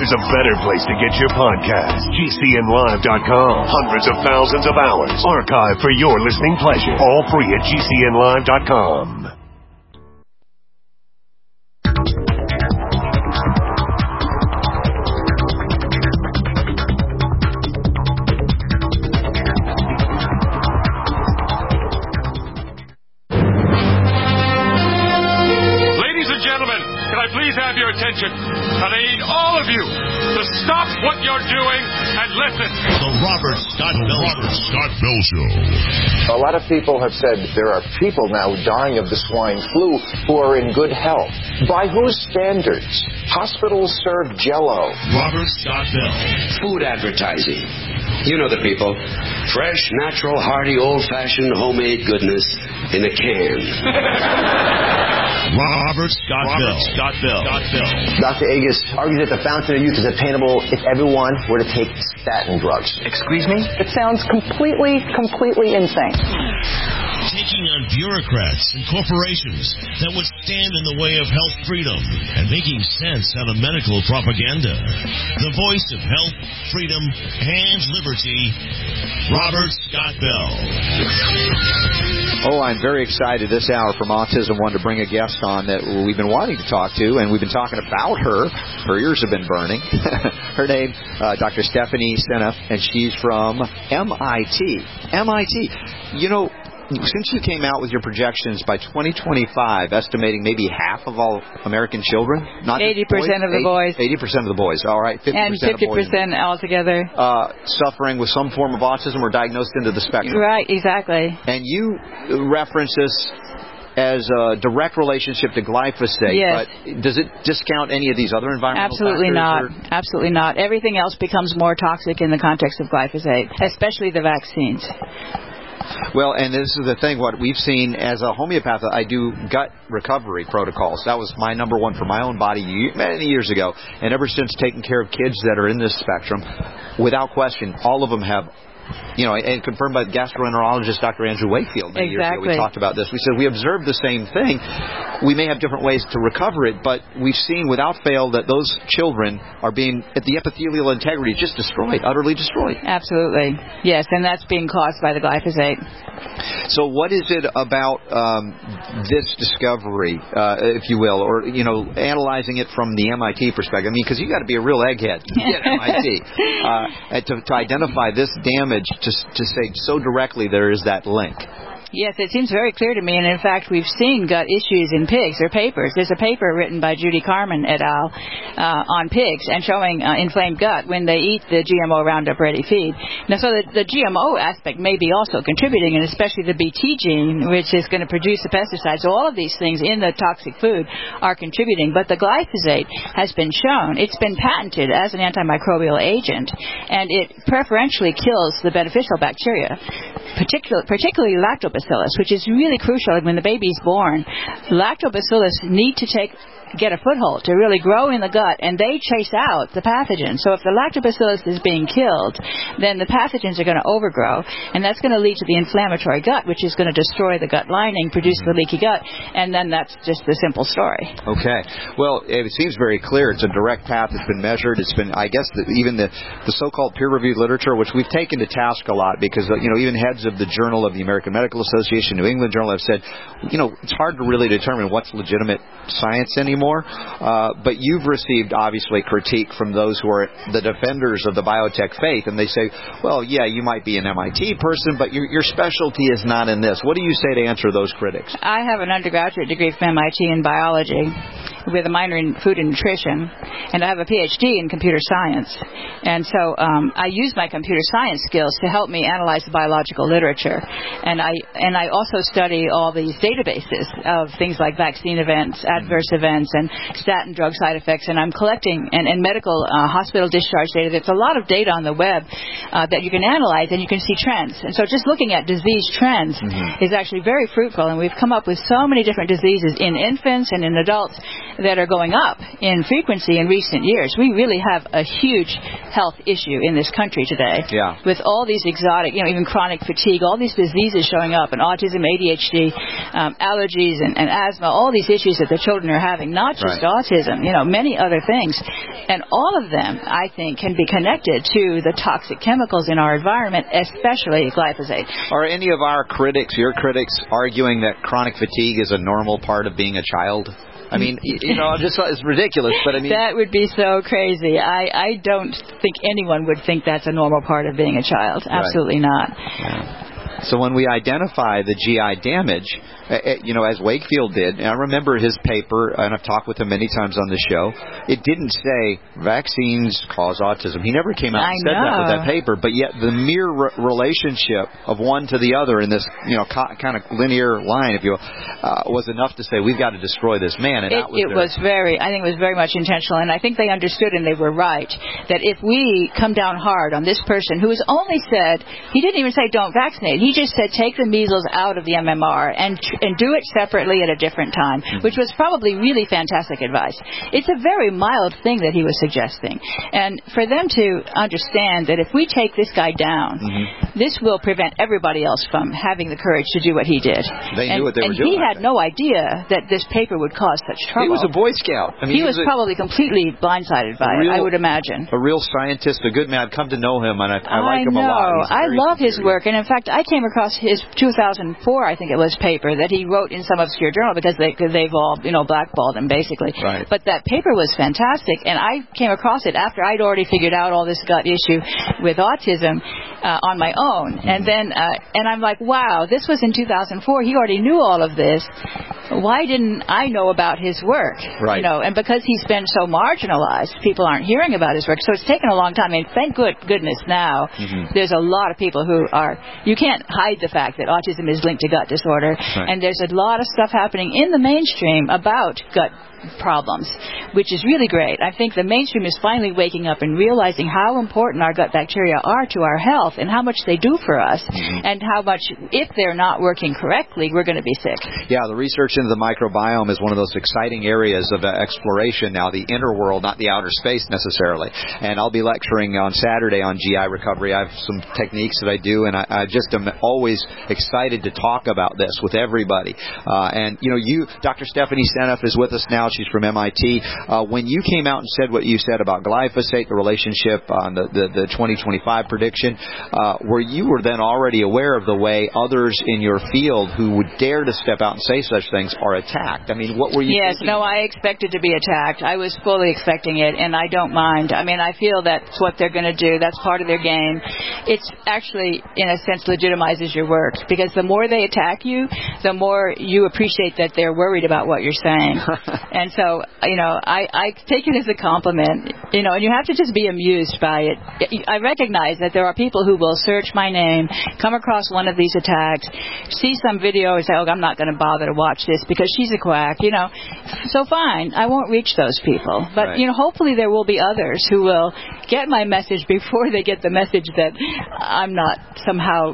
there's a better place to get your podcast. GCNlive.com. Hundreds of thousands of hours archived for your listening pleasure. All free at GCNlive.com. Your attention, and I need all of you to stop what you're doing and listen. The Robert Scott Bell Show. A lot of people have said there are people now dying of the swine flu who are in good health. By whose standards? Hospitals serve Jell-O. Robert Scott Bell. Food advertising. You know the people. Fresh, natural, hearty, old-fashioned, homemade goodness in a can. Robert Scott Bell. Dr. Agus argues that the fountain of youth is attainable if everyone were to take statin drugs. Excuse me? It sounds completely insane. Taking on bureaucrats and corporations that would stand in the way of health freedom and making sense out of medical propaganda. The voice of health, freedom, and liberty, Robert Scott Bell. Oh, I'm very excited this hour from Autism One to bring a guest on that we've been wanting to talk to, and we've been talking about her. Her ears have been burning. Her name, Dr. Stephanie Seneff, and she's from MIT. You know, since you came out with your projections by 2025, estimating maybe half of all American children, not 80% of the boys, 80% of the boys, all right, 50% and 50% of boys, altogether, suffering with some form of autism or diagnosed into the spectrum. Right, exactly. And you reference this as a direct relationship to glyphosate, yes. But does it discount any of these other environmental Absolutely factors? Not. Absolutely not. Everything else becomes more toxic in the context of glyphosate, especially the vaccines. Well, and this is the thing, what we've seen as a homeopath, I do gut recovery protocols. That was my number one for my own body many years ago. And ever since taking care of kids that are in this spectrum, without question, all of them have, you know, and confirmed by gastroenterologist Dr. Andrew Wakefield many years ago. We talked about this. We said we observed the same thing. We may have different ways to recover it, but we've seen without fail that those children are being, the epithelial integrity just destroyed, utterly destroyed. Absolutely. Yes, and that's being caused by the glyphosate. So what is it about this discovery, if you will, or, you know, analyzing it from the MIT perspective? I mean, because you got to be a real egghead at MIT to identify this damage, to say so directly there is that link. Yes, it seems very clear to me, and in fact, we've seen gut issues in pigs. There are papers. There's a paper written by Judy Carman et al. On pigs and showing inflamed gut when they eat the GMO Roundup Ready feed. Now, so the GMO aspect may be also contributing, and especially the BT gene, which is going to produce the pesticides. So all of these things in the toxic food are contributing. But the glyphosate has been shown, it's been patented as an antimicrobial agent, and it preferentially kills the beneficial bacteria, particularly lactobacillus, which is really crucial when the baby's born. Lactobacillus need to get a foothold to really grow in the gut, and they chase out the pathogens. So if the lactobacillus is being killed, then the pathogens are going to overgrow, and that's going to lead to the inflammatory gut, which is going to destroy the gut lining, produce the leaky gut, and then that's just the simple story. Okay. Well, it seems very clear. It's a direct path. It's been measured. It's been, I guess, even the so-called peer-reviewed literature, which we've taken to task a lot because, you know, even heads of the Journal of the American Medical Association, New England Journal have said, you know, it's hard to really determine what's legitimate science anymore. But you've received, obviously, critique from those who are the defenders of the biotech faith, and they say, well, yeah, you might be an MIT person, but your specialty is not in this. What do you say to answer those critics? I have an undergraduate degree from MIT in biology with a minor in food and nutrition, and I have a PhD in computer science. And so I use my computer science skills to help me analyze the biological literature. And I also study all these databases of things like vaccine events, adverse events, and statin drug side effects. And I'm collecting and medical hospital discharge data. There's a lot of data on the web that you can analyze, and you can see trends. And so just looking at disease trends is actually very fruitful. And we've come up with so many different diseases in infants and in adults that are going up in frequency in recent years. We really have a huge health issue in this country today. Yeah. With all these exotic, you know, even chronic fatigue, all these diseases showing up, and autism, ADHD, allergies, and asthma, all these issues that the children are having, not just autism, many other things. And all of them, I think, can be connected to the toxic chemicals in our environment, especially glyphosate. Are any of our critics, your critics, arguing that chronic fatigue is a normal part of being a child? I mean, it's ridiculous, but I mean... That would be so crazy. I don't think anyone would think that's a normal part of being a child. Absolutely not. Yeah. So when we identify the GI damage, as Wakefield did, and I remember his paper, and I've talked with him many times on the show, it didn't say vaccines cause autism. He never came out and said that with that paper, but yet the mere relationship of one to the other in this kind of linear line, if you will, was enough to say we've got to destroy this man. And I think it was very much intentional, and I think they understood, and they were right, that if we come down hard on this person who has only said, he didn't even say don't vaccinate, he just said take the measles out of the MMR and do it separately at a different time, which was probably really fantastic advice. It's a very mild thing that he was suggesting. And for them to understand that if we take this guy down, this will prevent everybody else from having the courage to do what he did. They knew what they were doing. And he had no idea that this paper would cause such trouble. He was a Boy Scout. I mean, he was probably completely blindsided by it, I would imagine. A real scientist, a good man. I've come to know him, and I like him a lot. I love his work. And in fact, I came across his 2004, I think it was, paper that he wrote in some obscure journal because they've all, blackballed him, basically. Right. But that paper was fantastic, and I came across it after I'd already figured out all this gut issue with autism on my own. And then, and I'm like, wow, this was in 2004. He already knew all of this. Why didn't I know about his work? Right. And because he's been so marginalized, people aren't hearing about his work. So it's taken a long time. I mean, thank goodness now there's a lot of people who are, you can't hide the fact that autism is linked to gut disorder. Right. And there's a lot of stuff happening in the mainstream about gut problems, which is really great. I think the mainstream is finally waking up and realizing how important our gut bacteria are to our health and how much they do for us, and how much, if they're not working correctly, we're going to be sick. Yeah, the research into the microbiome is one of those exciting areas of exploration now, the inner world, not the outer space necessarily. And I'll be lecturing on Saturday on GI recovery. I have some techniques that I do, and I just am always excited to talk about this with everybody. And, Dr. Stephanie Seneff is with us now. She's from MIT. When you came out and said what you said about glyphosate, the relationship on the 2025 prediction, were you then already aware of the way others in your field who would dare to step out and say such things are attacked? I mean, what were you thinking? No, I expected to be attacked. I was fully expecting it, and I don't mind. I mean, I feel that's what they're going to do. That's part of their game. It's actually, in a sense, legitimizes your work, because the more they attack you, the more you appreciate that they're worried about what you're saying. And so, I take it as a compliment, and you have to just be amused by it. I recognize that there are people who will search my name, come across one of these attacks, see some video and say, oh, I'm not going to bother to watch this because she's a quack, So fine, I won't reach those people. But, hopefully there will be others who will get my message before they get the message that I'm not somehow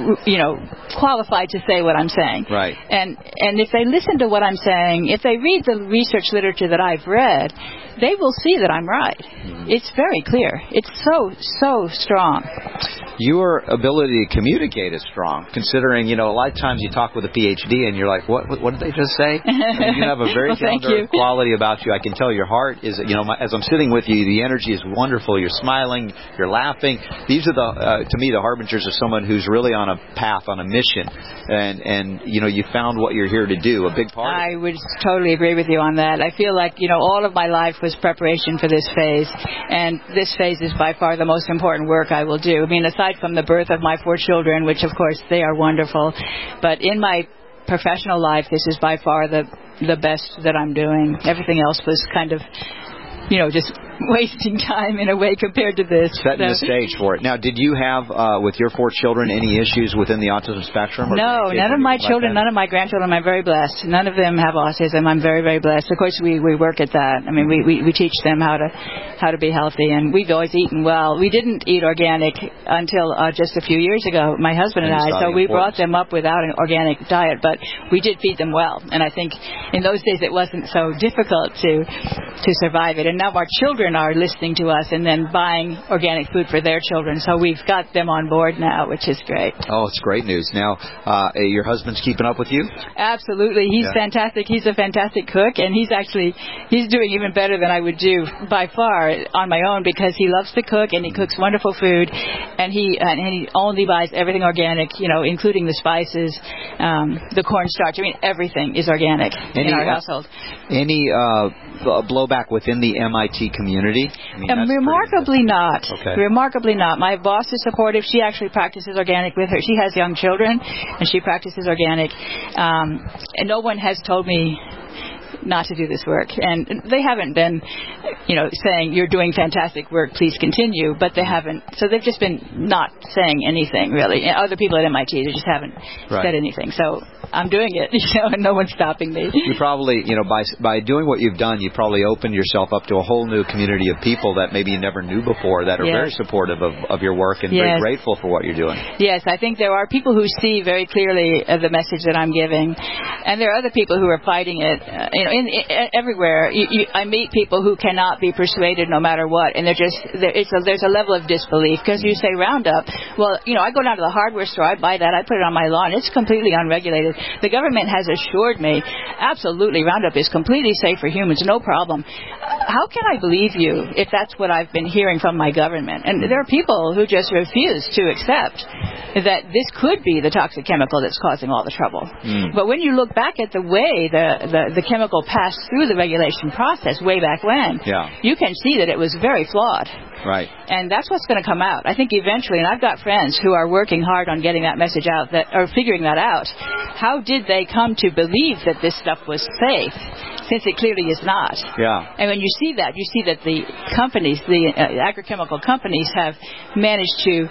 qualified to say what I'm saying. Right. And if they listen to what I'm saying, if they read the research literature that I've read, they will see that I'm right. It's very clear. It's so strong. Your ability to communicate is strong, considering, a lot of times you talk with a PhD and you're like, what did they just say? And you have a very down-to-earth quality about you. I can tell your heart is, as I'm sitting with you, the energy is wonderful. You're smiling, you're laughing. These are to me, the harbingers of someone who's really on a path, on a mission. And you found what you're here to do, a big part. I would totally agree with you on that. I feel like, all of my life was preparation for this phase. And this phase is by far the most important work I will do. I mean, aside from the birth of my 4 children, which of course they are wonderful, but in my professional life, this is by far the best that I'm doing. Everything else was kind of, just wasting time in a way compared to this. Setting the stage for it. Now, did you have, with your 4 children, any issues within the autism spectrum? No, none of my children, none of my grandchildren. I'm very blessed. None of them have autism. I'm very, very blessed. Of course, we work at that. I mean, we teach them how to be healthy, and we've always eaten well. We didn't eat organic until just a few years ago, my husband and I. So we brought them up without an organic diet, but we did feed them well. And I think in those days it wasn't so difficult to survive it. And now our children children are listening to us and then buying organic food for their children. So we've got them on board now, which is great. Oh, it's great news. Now, your husband's keeping up with you? Absolutely. He's fantastic. He's a fantastic cook, and he's doing even better than I would do by far on my own, because he loves to cook and he cooks wonderful food, and he only buys everything organic, including the spices, the cornstarch. I mean, everything is organic in our household. Any blowback within the MIT community? I mean, remarkably not. Okay. Remarkably not. My boss is supportive. She actually practices organic with her. She has young children, and she practices organic. And no one has told me not to do this work, and they haven't been, saying you're doing fantastic work, please continue, but they haven't. So they've just been not saying anything really. Other people at MIT, they just haven't said anything. So I'm doing it, and no one's stopping me. You probably, by doing what you've done, you probably opened yourself up to a whole new community of people that maybe you never knew before, that are very supportive of your work and very grateful for what you're doing. Yes, I think there are people who see very clearly the message that I'm giving, and there are other people who are fighting it. Everywhere, I meet people who cannot be persuaded no matter what, and there's a level of disbelief, because you say Roundup. Well, I go down to the hardware store, I buy that, I put it on my lawn. It's completely unregulated. The government has assured me, absolutely, Roundup is completely safe for humans, no problem. How can I believe you if that's what I've been hearing from my government? And there are people who just refuse to accept that this could be the toxic chemical that's causing all the trouble. But when you look back at the way the chemical passed through the regulation process way back when, you can see that it was very flawed. Right. And that's what's going to come out. I think eventually, and I've got friends who are working hard on getting that message out, figuring that out. How did they come to believe that this stuff was safe, since it clearly is not? Yeah. And when you see that the companies, the agrochemical companies, have managed to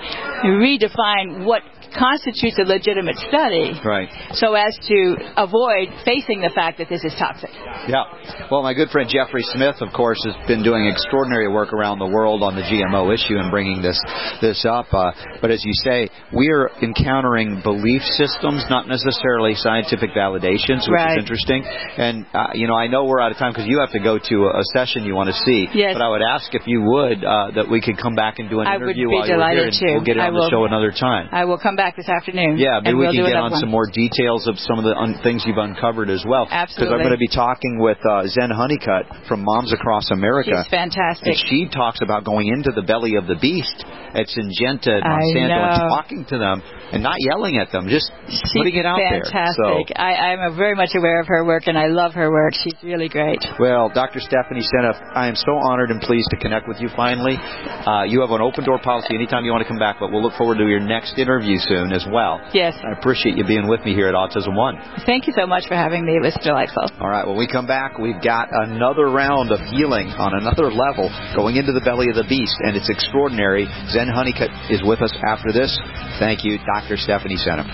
redefine what constitutes a legitimate study, so as to avoid facing the fact that this is toxic. Yeah. Well, my good friend Jeffrey Smith, of course, has been doing extraordinary work around the world on the GMO issue and bringing this up. But as you say, we're encountering belief systems, not necessarily scientific validations, which is interesting. And, I know we're out of time because you have to go to a session you want to see. Yes. But I would ask if you would, that we could come back and do an interview while you're here. And we'll get it on the show another time. I will come back this afternoon. Yeah, maybe we can get on some more details of some of the things you've uncovered as well. Absolutely. Because I'm going to be talking with Zen Honeycutt from Moms Across America. She's fantastic. And she talks about going into the belly of the beast at Syngenta and Monsanto and talking to them and not yelling at them, just putting it out there. Fantastic. So, I'm very much aware of her work, and I love her work. She's really great. Well, Dr. Stephanie Seneff, I am so honored and pleased to connect with you finally. You have an open door policy anytime you want to come back, but we'll look forward to your next interview soon as well. Yes. I appreciate you being with me here at Autism One. Thank you so much for having me. It was delightful. All right. When we come back, we've got another round of healing on another level going into the belly of the beast, and it's extraordinary. Zen Honeycutt is with us after this. Thank you, Dr. Stephanie Seneff.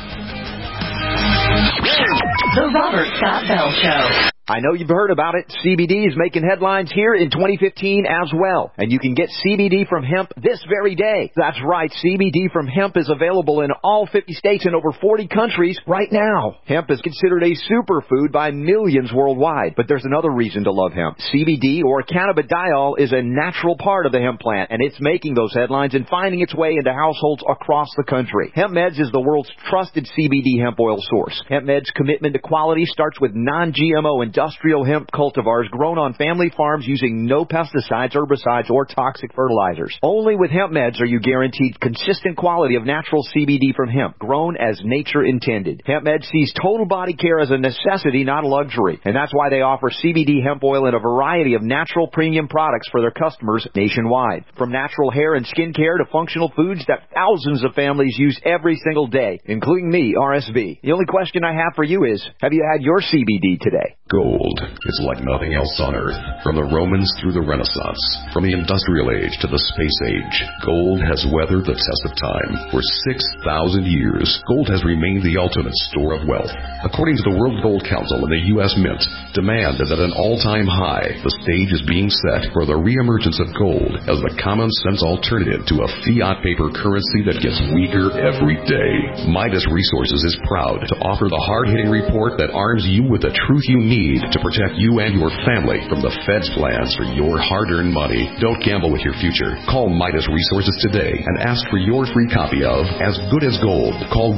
The Robert Scott Bell Show. I know you've heard about it. CBD is making headlines here in 2015 as well. And you can get CBD from hemp this very day. That's right. CBD from hemp is available in all 50 states and over 40 countries right now. Hemp is considered a superfood by millions worldwide. But there's another reason to love hemp. CBD, or cannabidiol, is a natural part of the hemp plant, and it's making those headlines and finding its way into households across the country. HempMeds is the world's trusted CBD hemp oil source. HempMeds' commitment to quality starts with non-GMO industrial hemp cultivars grown on family farms using no pesticides, herbicides, or toxic fertilizers. Only with HempMeds are you guaranteed consistent quality of natural CBD from hemp, grown as nature intended. HempMeds sees total body care as a necessity, not a luxury. And that's why they offer CBD hemp oil in a variety of natural premium products for their customers nationwide. From natural hair and skin care to functional foods that thousands of families use every single day, including me, RSV. The only question I have for you is, have you had your CBD today? Gold is like nothing else on Earth. From the Romans through the Renaissance, from the Industrial Age to the Space Age, gold has weathered the test of time. For 6,000 years, gold has remained the ultimate store of wealth. According to the World Gold Council and the U.S. Mint, demand is at an all-time high. The stage is being set for the reemergence of gold as the common-sense alternative to a fiat paper currency that gets weaker every day. Midas Resources is proud to offer the hard-hitting report that arms you with the truth you need need to protect you and your family from the Fed's plans for your hard-earned money. Don't gamble with your future. Call Midas Resources today and ask for your free copy of As Good as Gold. Call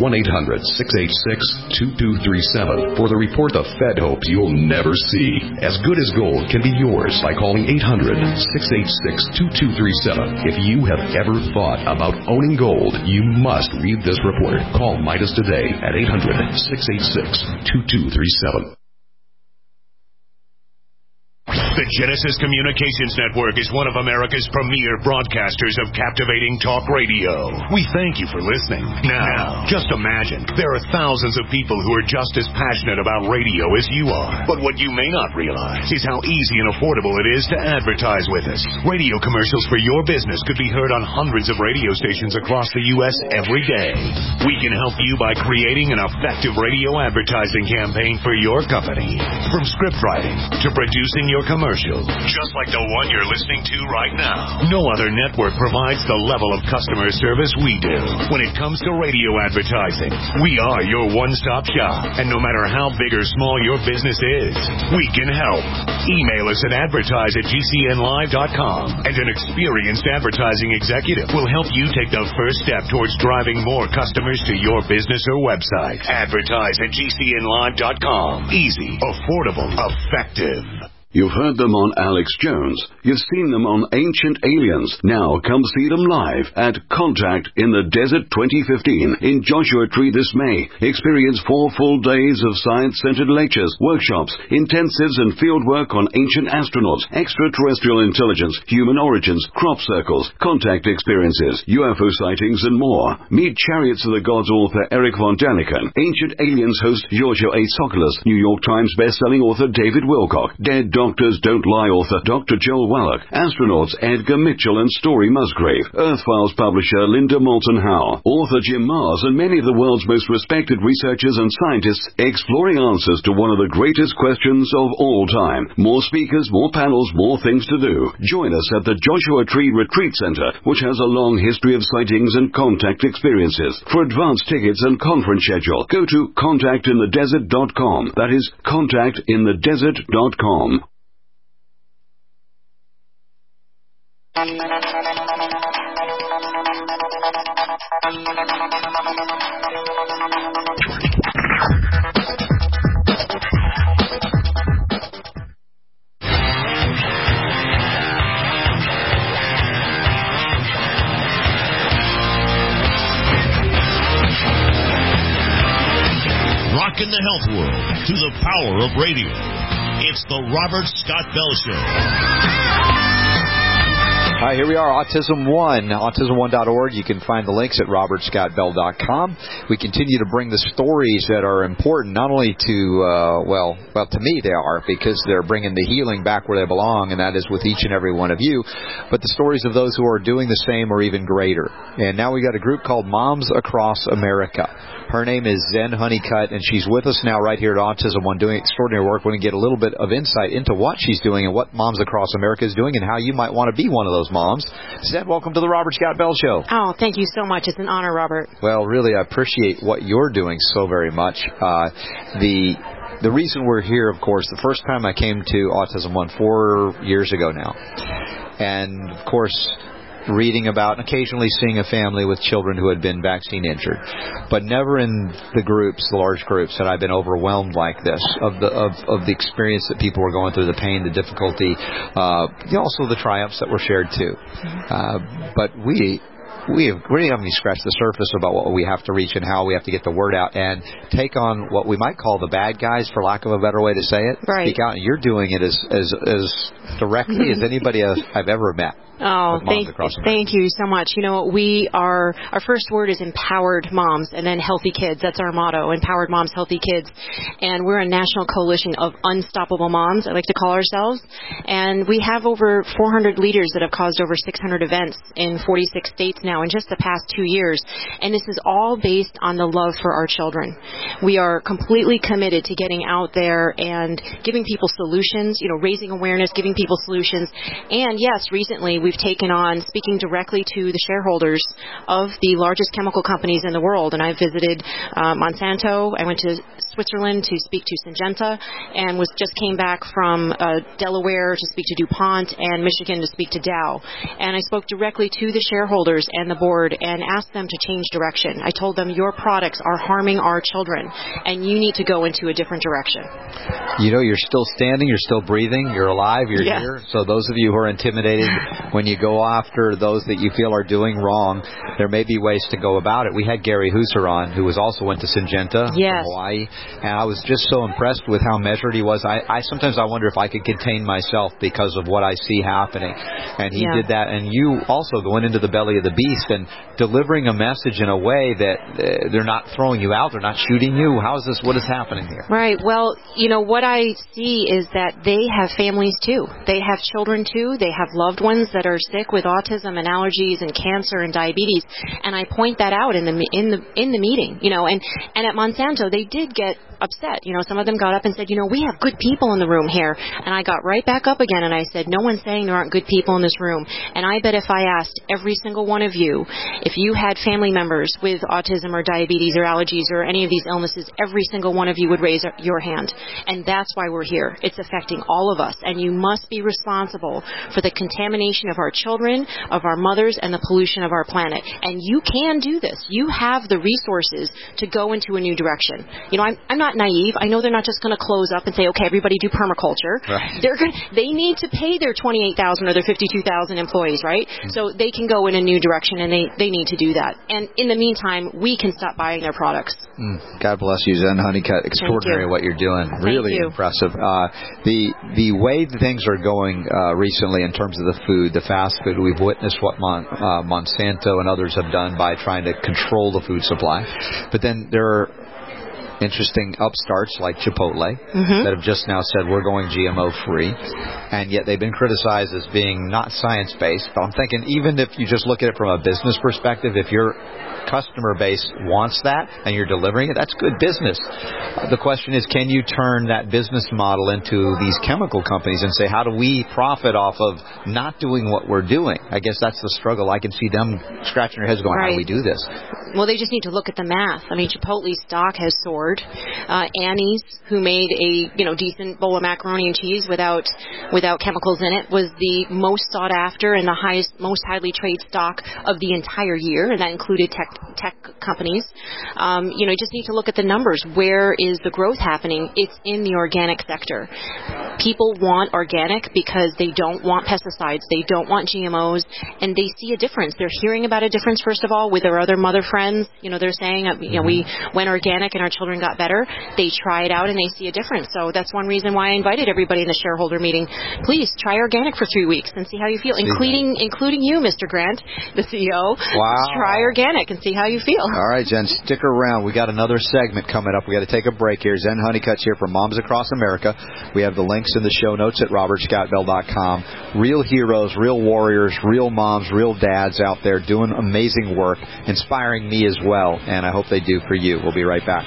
1-800-686-2237 for the report the Fed hopes you'll never see. As Good as Gold can be yours by calling 800-686-2237. If you have ever thought about owning gold, you must read this report. Call Midas today at 800-686-2237. The Genesis Communications Network is one of America's premier broadcasters of captivating talk radio. We thank you for listening. Now, just imagine, there are thousands of people who are just as passionate about radio as you are. But what you may not realize is how easy and affordable it is to advertise with us. Radio commercials for your business could be heard on hundreds of radio stations across the U.S. every day. We can help you by creating an effective radio advertising campaign for your company. From script writing to producing your commercial, just like the one you're listening to right now. No other network provides the level of customer service we do. When it comes to radio advertising, we are your one-stop shop. And no matter how big or small your business is, we can help. Email us at advertise@gcnlive.com, and an experienced advertising executive will help you take the first step towards driving more customers to your business or website. Advertise@gcnlive.com. Easy, affordable, effective. You've heard them on Alex Jones. You've seen them on Ancient Aliens. Now come see them live at Contact in the Desert 2015 in Joshua Tree this May. Experience 4 full days of science-centered lectures, workshops, intensives, and fieldwork on ancient astronauts, extraterrestrial intelligence, human origins, crop circles, contact experiences, UFO sightings, and more. Meet Chariots of the Gods author Eric von Daniken, Ancient Aliens host Giorgio A. Tsoukalos, New York Times best-selling author David Wilcock, Dead Doctors Don't Lie author Dr. Joel Wallach, astronauts Edgar Mitchell and Story Musgrave, Earth Files publisher Linda Moulton Howe, author Jim Mars, and many of the world's most respected researchers and scientists exploring answers to one of the greatest questions of all time. More speakers, more panels, more things to do. Join us at the Joshua Tree Retreat Center, which has a long history of sightings and contact experiences. For advance tickets and conference schedule, go to contactinthedesert.com. That is contactinthedesert.com. Rockin' the health world to the power of radio. It's the Robert Scott Bell Show. Hi, here we are, Autism One, autism1.org. You can find the links at robertscottbell.com. We continue to bring the stories that are important, not only to, well, to me they are, because they're bringing the healing back where they belong, and that is with each and every one of you, but the stories of those who are doing the same or even greater. And now we got a group called Moms Across America. Her name is Zen Honeycutt, and she's with us now right here at Autism One doing extraordinary work. We're going to get a little bit of insight into what she's doing and what Moms Across America is doing and how you might want to be one of those moms. Zen, welcome to the Robert Scott Bell Show. Oh, thank you so much. It's an honor, Robert. Well, really, I appreciate what you're doing so very much. The reason we're here, of course, the first time I came to Autism One 4 years ago now, and, of course, reading about and occasionally seeing a family with children who had been vaccine injured, but never in the groups, the large groups, had I been overwhelmed like this of the experience that people were going through, the pain, the difficulty, also the triumphs that were shared too. But we haven't even scratched the surface about what we have to reach and how we have to get the word out and take on what we might call the bad guys, for lack of a better way to say it. Right. Speak out, and you're doing it as directly as anybody else I've ever met. Oh, thank you so much. You know, our first word is empowered moms and then healthy kids. That's our motto, empowered moms, healthy kids. And we're a national coalition of unstoppable moms, I like to call ourselves. And we have over 400 leaders that have caused over 600 events in 46 states now in just the past 2 years. And this is all based on the love for our children. We are completely committed to getting out there and giving people solutions, raising awareness, giving people solutions. And yes, recently we we've taken on speaking directly to the shareholders of the largest chemical companies in the world. And I visited Monsanto. I went to Switzerland to speak to Syngenta, and just came back from Delaware to speak to DuPont, and Michigan to speak to Dow. And I spoke directly to the shareholders and the board and asked them to change direction. I told them, your products are harming our children, and you need to go into a different direction. You know, you're still standing, you're still breathing, you're alive, you're here. So those of you who are intimidated when you go after those that you feel are doing wrong, there may be ways to go about it. We had Gary Husser on, who also went to Syngenta from Hawaii, and I was just so impressed with how measured he was. Sometimes I wonder if I could contain myself because of what I see happening. And he did that. And you also going into the belly of the beast and delivering a message in a way that they're not throwing you out, they're not shooting you. How is this? What is happening here? Right. Well, you know, what I see is that they have families too. They have children too. They have loved ones that are sick with autism and allergies and cancer and diabetes. And I point that out in the meeting, you know, and at Monsanto, they did get upset. You know, some of them got up and said, you know, we have good people in the room here. And I got right back up again and I said, no one's saying there aren't good people in this room. And I bet if I asked every single one of you, if you had family members with autism or diabetes or allergies or any of these illnesses, every single one of you would raise your hand. And that's why we're here. It's affecting all of us. And you must be responsible for the contamination of our children, of our mothers, and the pollution of our planet. And you can do this. You have the resources to go into a new direction. You know, I'm not naive. I know they're not just going to close up and say, okay, everybody do permaculture. Right. They need to pay their 28,000 or their 52,000 employees, right? So they can go in a new direction, and they need to do that. And in the meantime, we can stop buying their products. God bless you, Zen Honeycutt. Extraordinary what you're doing. Really impressive. The way things are going recently in terms of the food, the fast food, we've witnessed what Monsanto and others have done by trying to control the food supply. But then there are interesting upstarts like Chipotle that have just now said we're going GMO free, and yet they've been criticized as being not science-based. But I'm thinking, even if you just look at it from a business perspective, if your customer base wants that and you're delivering it, that's good business. The question is, can you turn that business model into these chemical companies and say, how do we profit off of not doing what we're doing? I guess that's the struggle. I can see them scratching their heads going, how do we do this? Well, they just need to look at the math. I mean, Chipotle's stock has soared. Annie's, who made a decent bowl of macaroni and cheese without chemicals in it, was the most sought after and the most highly traded stock of the entire year, and that included tech companies. You just need to look at the numbers. Where is the growth happening? It's in the organic sector. People want organic because they don't want pesticides, they don't want GMOs, and they see a difference. They're hearing about a difference, first of all, with their other mother friends. They're saying, we went organic and our children got better. They try it out and they see a difference. So that's one reason why I invited everybody in the shareholder meeting. Please try organic for 3 weeks and see how you feel, including you, Mr. Grant, the CEO. Wow. Try organic and see how you feel. All right, Jen, stick around. We got another segment coming up. We got to take a break here. Zen Honeycutt's here from Moms Across America. We have the links in the show notes at robertscottbell.com. Real heroes, real warriors, real moms, real dads out there doing amazing work, inspiring me as well, and I hope they do for you. We'll be right back.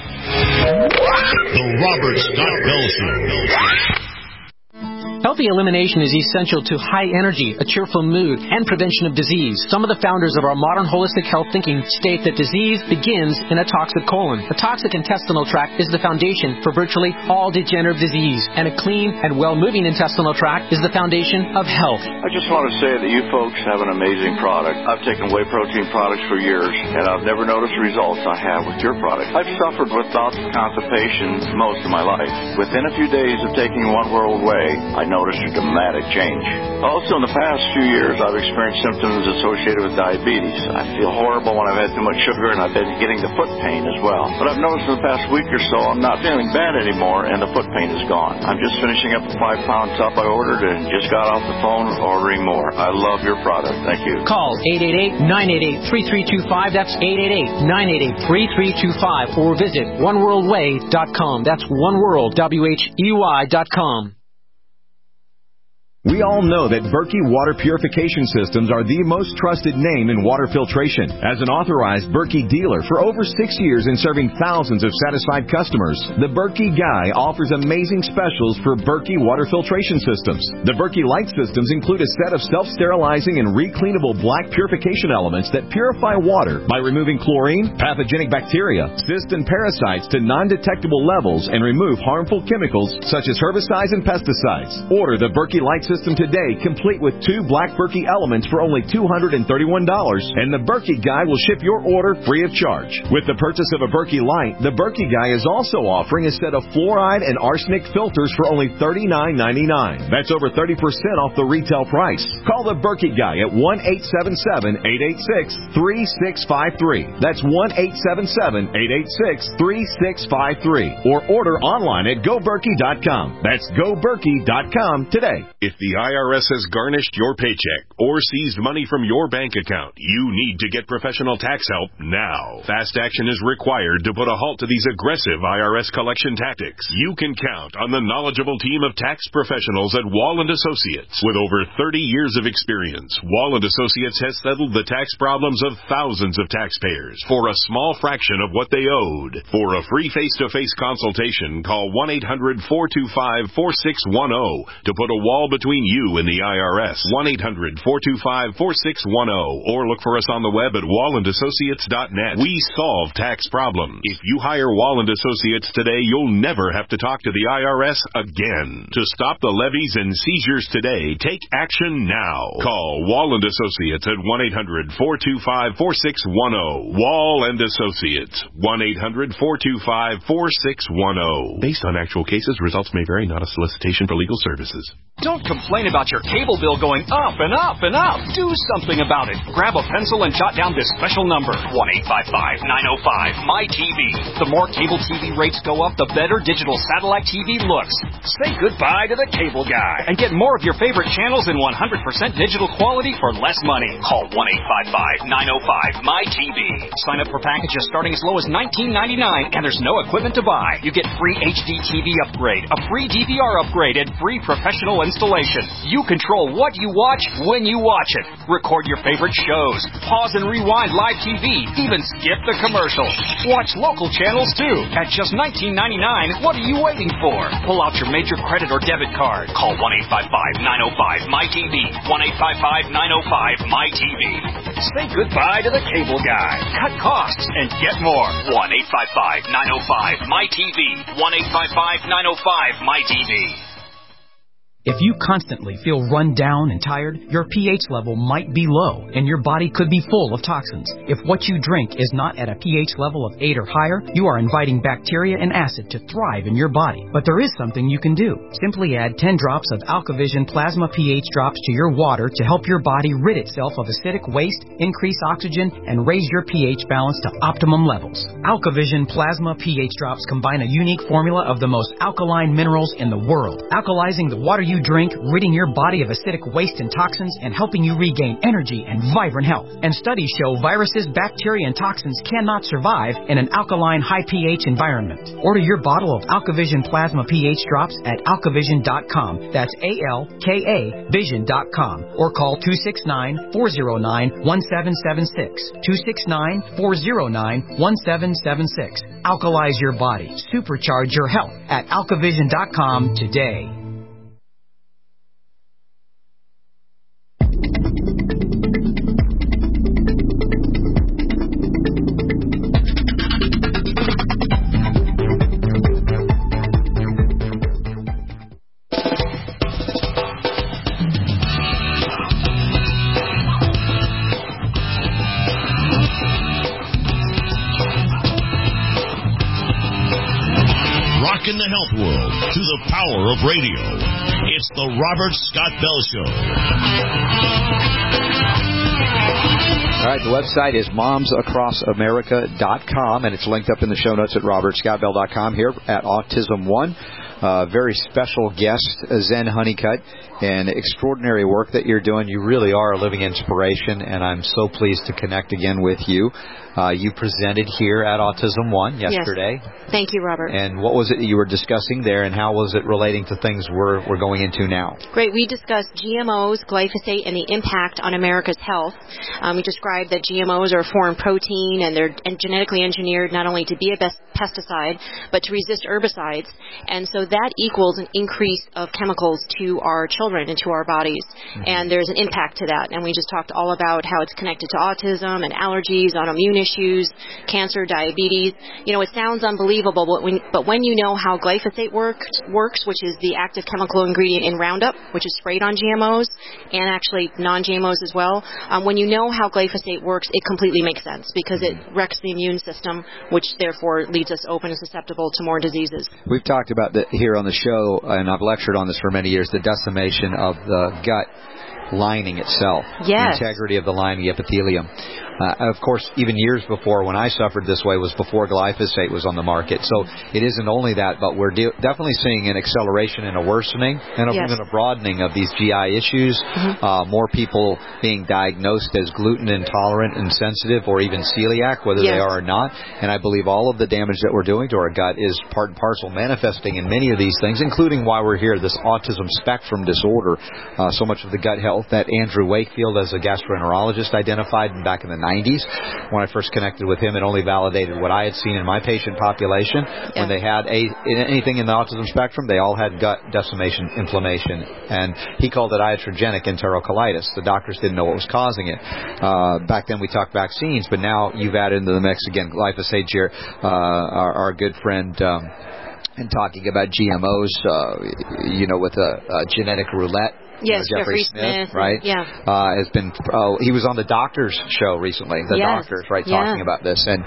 The Robert Scott Bell Show. Healthy elimination is essential to high energy, a cheerful mood, and prevention of disease. Some of the founders of our modern holistic health thinking state that disease begins in a toxic colon. A toxic intestinal tract is the foundation for virtually all degenerative disease, and a clean and well-moving intestinal tract is the foundation of health. I just want to say that you folks have an amazing product. I've taken whey protein products for years, and I've never noticed the results I have with your product. I've suffered with bouts of constipation most of my life. Within a few days of taking One World Whey, I noticed a dramatic change. Also, in the past few years, I've experienced symptoms associated with diabetes. I feel horrible when I've had too much sugar, and I've been getting the foot pain as well. But I've noticed in the past week or so, I'm not feeling bad anymore, and the foot pain is gone. I'm just finishing up a 5-pound tub I ordered and just got off the phone ordering more. I love your product. Thank you. Call 888-988-3325. That's 888-988-3325. Or visit oneworldwhey.com. That's oneworld, WHEY.com. We all know that Berkey Water Purification Systems are the most trusted name in water filtration. As an authorized Berkey dealer for over 6 years and serving thousands of satisfied customers, the Berkey Guy offers amazing specials for Berkey water filtration systems. The Berkey Light systems include a set of self-sterilizing and recleanable black purification elements that purify water by removing chlorine, pathogenic bacteria, cysts, and parasites to non-detectable levels and remove harmful chemicals such as herbicides and pesticides. Order the Berkey Light system today, complete with 2 black Berkey elements for only $231, and the Berkey Guy will ship your order free of charge. With the purchase of a Berkey Light, the Berkey Guy is also offering a set of fluoride and arsenic filters for only $39.99. That's over 30% off the retail price. Call the Berkey Guy at 1-877-886-3653. That's 1-877-886-3653. Or order online at GoBerkey.com. That's GoBerkey.com today. If the IRS has garnished your paycheck or seized money from your bank account, you need to get professional tax help now. Fast action is required to put a halt to these aggressive IRS collection tactics. You can count on the knowledgeable team of tax professionals at Wall & Associates. With over 30 years of experience, Wall & Associates has settled the tax problems of thousands of taxpayers for a small fraction of what they owed. For a free face-to-face consultation, call 1-800-425-4610 to put a wall between you and the IRS. 1-800-425-4610 or look for us on the web at wallandassociates.net. We solve tax problems. If you hire Wall & Associates today, you'll never have to talk to the IRS again. To stop the levies and seizures today, take action now. Call Wall & Associates at 1-800-425-4610. Wall & Associates. 1-800-425-4610. Based on actual cases, results may vary, not a solicitation for legal services. Don't complain about your cable bill going up and up and up. Do something about it. Grab a pencil and jot down this special number, 1-855-905-MY-TV. The more cable TV rates go up, the better digital satellite TV looks. Say goodbye to the cable guy and get more of your favorite channels in 100% digital quality for less money. Call 1-855-905-MY-TV. Sign up for packages starting as low as $19.99, and there's no equipment to buy. You get free HD TV upgrade, a free DVR upgrade, and free professional installation. You control what you watch when you watch it. Record your favorite shows. Pause and rewind live TV. Even skip the commercials. Watch local channels too. At just $19.99, what are you waiting for? Pull out your major credit or debit card. Call 1-855-905-MY-TV. 1-855-905-MY-TV. Say goodbye to the cable guy. Cut costs and get more. 1-855-905-MY-TV. 1-855-905-MY-TV. If you constantly feel run down and tired, your pH level might be low, and your body could be full of toxins. If what you drink is not at a pH level of 8 or higher, you are inviting bacteria and acid to thrive in your body. But there is something you can do. Simply add 10 drops of AlkaVision Plasma pH drops to your water to help your body rid itself of acidic waste, increase oxygen, and raise your pH balance to optimum levels. AlkaVision Plasma pH drops combine a unique formula of the most alkaline minerals in the world, alkalizing the water you drink, ridding your body of acidic waste and toxins, and helping you regain energy and vibrant health. And studies show viruses, bacteria, and toxins cannot survive in an alkaline, high pH environment. Order your bottle of AlkaVision Plasma pH drops at alkavision.com. That's ALKA Vision.com. Or call 269-409-1776. 269-409-1776. Alkalize your body. Supercharge your health at alkavision.com today. In the health world through the power of radio. It's the Robert Scott Bell Show. All right, the website is momsacrossamerica.com, and it's linked up in the show notes at robertscottbell.com here at Autism One. very special guest, Zen Honeycutt, and extraordinary work that you're doing. You really are a living inspiration, and I'm so pleased to connect again with you. You presented here at Autism One yesterday. Yes. Thank you, Robert. And what was it that you were discussing there, and how was it relating to things we're going into now? Great. We discussed GMOs, glyphosate, and the impact on America's health. We described that GMOs are a foreign protein, and they're genetically engineered not only to be a pesticide, but to resist herbicides. And so that equals an increase of chemicals to our children and to our bodies. Mm-hmm. And there's an impact to that. And we just talked all about how it's connected to autism and allergies, autoimmune issues, cancer, diabetes. It sounds unbelievable, but when you know how glyphosate works, which is the active chemical ingredient in Roundup, which is sprayed on GMOs and actually non-GMOs as well, when you know how glyphosate works, it completely makes sense because it wrecks the immune system, which therefore leaves us open and susceptible to more diseases. We've talked about that here on the show, and I've lectured on this for many years, the decimation of the gut lining itself, yes. The integrity of the lining, the epithelium. Of course, even years before, when I suffered this way, was before glyphosate was on the market. So it isn't only that, but we're definitely seeing an acceleration and a worsening and even a broadening of these GI issues. Mm-hmm. More people being diagnosed as gluten intolerant and sensitive, or even celiac, whether they are or not. And I believe all of the damage that we're doing to our gut is part and parcel manifesting in many of these things, including why we're here, this autism spectrum disorder. So much of the gut health that Andrew Wakefield, as a gastroenterologist, identified back in the 90s. When I first connected with him, it only validated what I had seen in my patient population. Yeah. When they had anything in the autism spectrum, they all had gut decimation, inflammation, and he called it iatrogenic enterocolitis. The doctors didn't know what was causing it. Back then we talked vaccines, but now you've added into the mix again glyphosate here. Our good friend and talking about GMOs, with a genetic roulette. Yes, Jeffrey Smith, right? Yeah, has been. He was on the doctor's show recently. The doctors, right, talking about this, and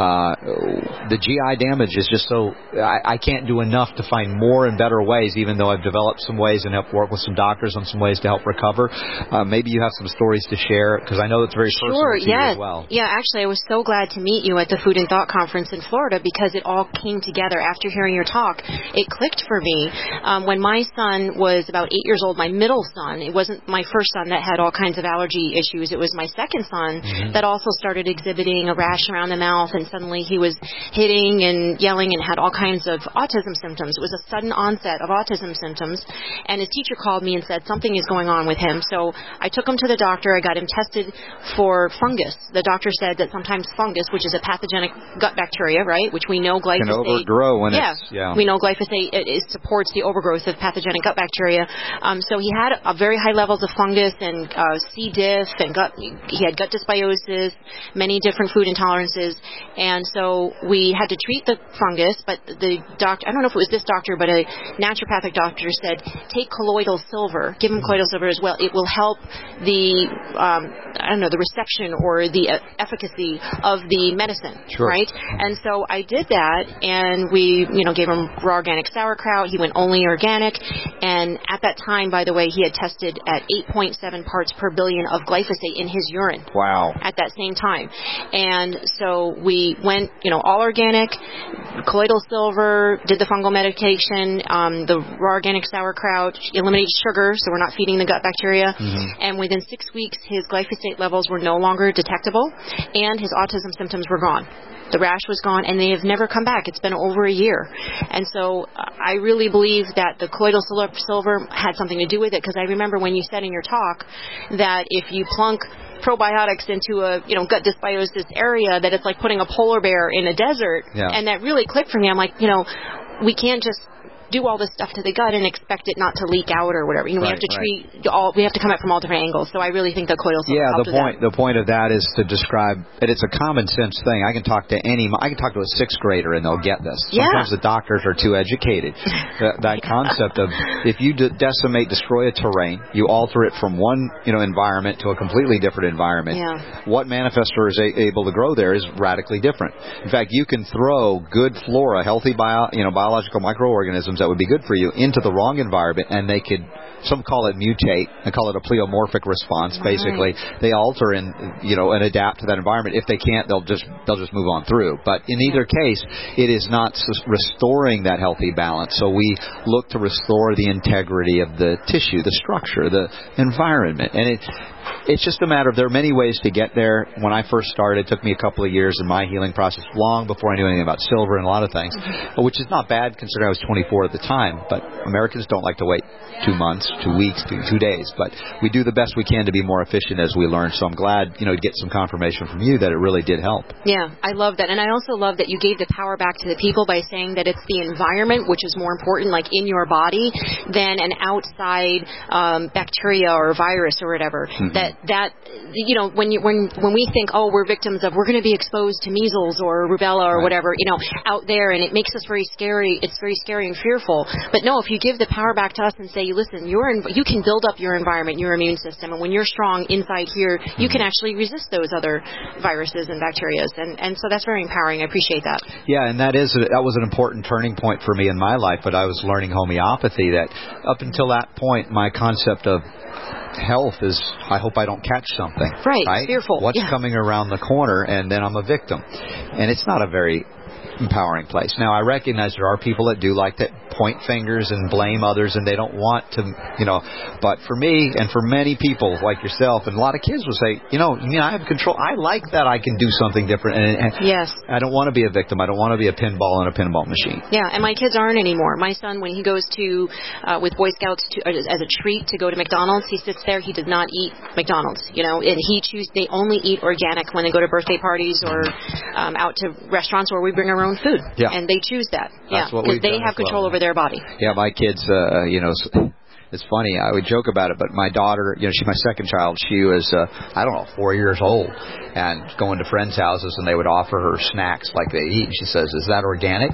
the GI damage is just so. I can't do enough to find more and better ways. Even though I've developed some ways and helped work with some doctors on some ways to help recover. Maybe you have some stories to share, because I know it's very personal to you as well. Yeah, actually, I was so glad to meet you at the Food and Thought Conference in Florida, because it all came together after hearing your talk. It clicked for me when my son was about 8 years old. My middle son. It wasn't my first son that had all kinds of allergy issues. It was my second son that also started exhibiting a rash around the mouth, and suddenly he was hitting and yelling and had all kinds of autism symptoms. It was a sudden onset of autism symptoms, and his teacher called me and said something is going on with him. So I took him to the doctor. I got him tested for fungus. The doctor said that sometimes fungus, which is a pathogenic gut bacteria, right, which we know glyphosate can overgrow when we know glyphosate it supports the overgrowth of pathogenic gut bacteria. So he had a very high levels of fungus and C. diff, and he had gut dysbiosis, many different food intolerances, and so we had to treat the fungus, but the doctor, I don't know if it was this doctor, but a naturopathic doctor said, take colloidal silver, give him colloidal silver as well. It will help the, the reception or the efficacy of the medicine, right? And so I did that, and we, gave him raw organic sauerkraut. He went only organic, and at that time, by the way, he had tested at 8.7 parts per billion of glyphosate in his urine. Wow. At that same time. And so we went, all organic, colloidal silver, did the fungal medication, the raw organic sauerkraut, eliminated sugar, so we're not feeding the gut bacteria. Mm-hmm. And within 6 weeks, his glyphosate levels were no longer detectable, and his autism symptoms were gone. The rash was gone, and they have never come back. It's been over a year. And so I really believe that the colloidal silver had something to do with it, because I remember when you said in your talk that if you plunk probiotics into a gut dysbiosis area, that it's like putting a polar bear in a desert. Yeah. And that really clicked for me. I'm like, we can't just do all this stuff to the gut and expect it not to leak out or whatever. We have to treat we have to come at it from all different angles. So I really think the colloidal silver the point of that is to describe that it's a common sense thing. I can talk to a sixth grader and they'll get this. Sometimes the doctors are too educated. That concept of if you destroy a terrain, you alter it from one environment to a completely different environment. Yeah. What manifestor is able to grow there is radically different. In fact, you can throw good flora, healthy biological microorganisms that would be good for you into the wrong environment, and they could some call it mutate. I call it a pleomorphic response. Basically, they alter and adapt to that environment. If they can't, they'll just move on through. But in either case, it is not restoring that healthy balance. So we look to restore the integrity of the tissue, the structure, the environment, and it's just a matter of, there are many ways to get there. When I first started, it took me a couple of years in my healing process, long before I knew anything about silver and a lot of things, which is not bad considering I was 24 at the time. But Americans don't like to wait 2 months, 2 weeks, 2 days. But we do the best we can to be more efficient as we learn. So I'm glad, to get some confirmation from you that it really did help. Yeah, I love that. And I also love that you gave the power back to the people by saying that it's the environment, which is more important, like in your body, than an outside bacteria or virus or whatever. That when we think, oh, we're victims of, we're going to be exposed to measles or rubella or whatever, out there, and it makes us very scary. It's very scary and fearful. But no, if you give the power back to us and say, listen, you can build up your environment, your immune system, and when you're strong inside here, you can actually resist those other viruses and bacteria. And so that's very empowering. I appreciate that. Yeah, and that was an important turning point for me in my life. But I was learning homeopathy. That up until that point, my concept of health is, I hope I don't catch something. Right? Fearful. What's coming around the corner, and then I'm a victim. And it's not a very empowering place. Now, I recognize there are people that do like to point fingers and blame others, and they don't want to, but for me and for many people like yourself, and a lot of kids will say, I have control. I like that I can do something different. And yes. I don't want to be a victim. I don't want to be a pinball in a pinball machine. Yeah, and my kids aren't anymore. My son, when he goes to, with Boy Scouts as a treat to go to McDonald's, he sits there, he does not eat McDonald's, and they only eat organic when they go to birthday parties or out to restaurants where we bring our own food. Yeah. And they choose that. That's what because they have control over their body. Yeah, my kids, it's funny. I would joke about it, but my daughter, she's my second child. She was, 4 years old, and going to friends' houses, and they would offer her snacks like they eat. And she says, "Is that organic?"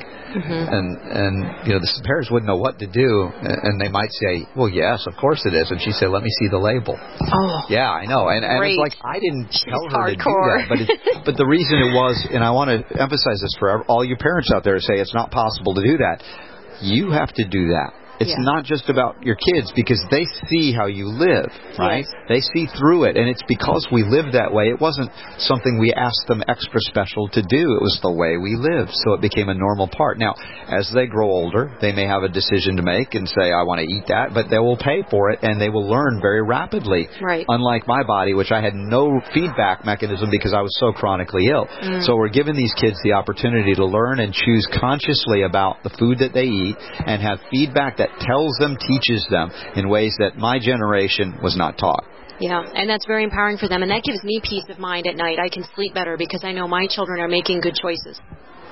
And the parents wouldn't know what to do, and they might say, "Well, yes, of course it is." And she said, "Let me see the label." Oh, yeah, I know. And it's like, I didn't tell her to do that, but the reason it was, and I want to emphasize this for all you parents out there who say it's not possible to do that. You have to do that. It's not just about your kids, because they see how you live, right? Yes. They see through it, and it's because we live that way. It wasn't something we asked them extra special to do. It was the way we lived, so it became a normal part. Now, as they grow older, they may have a decision to make and say, I want to eat that, but they will pay for it, and they will learn very rapidly. Right. Unlike my body, which I had no feedback mechanism because I was so chronically ill. So we're giving these kids the opportunity to learn and choose consciously about the food that they eat and have feedback that tells them, teaches them in ways that my generation was not taught. Yeah, and that's very empowering for them, and that gives me peace of mind at night. I can sleep better because I know my children are making good choices.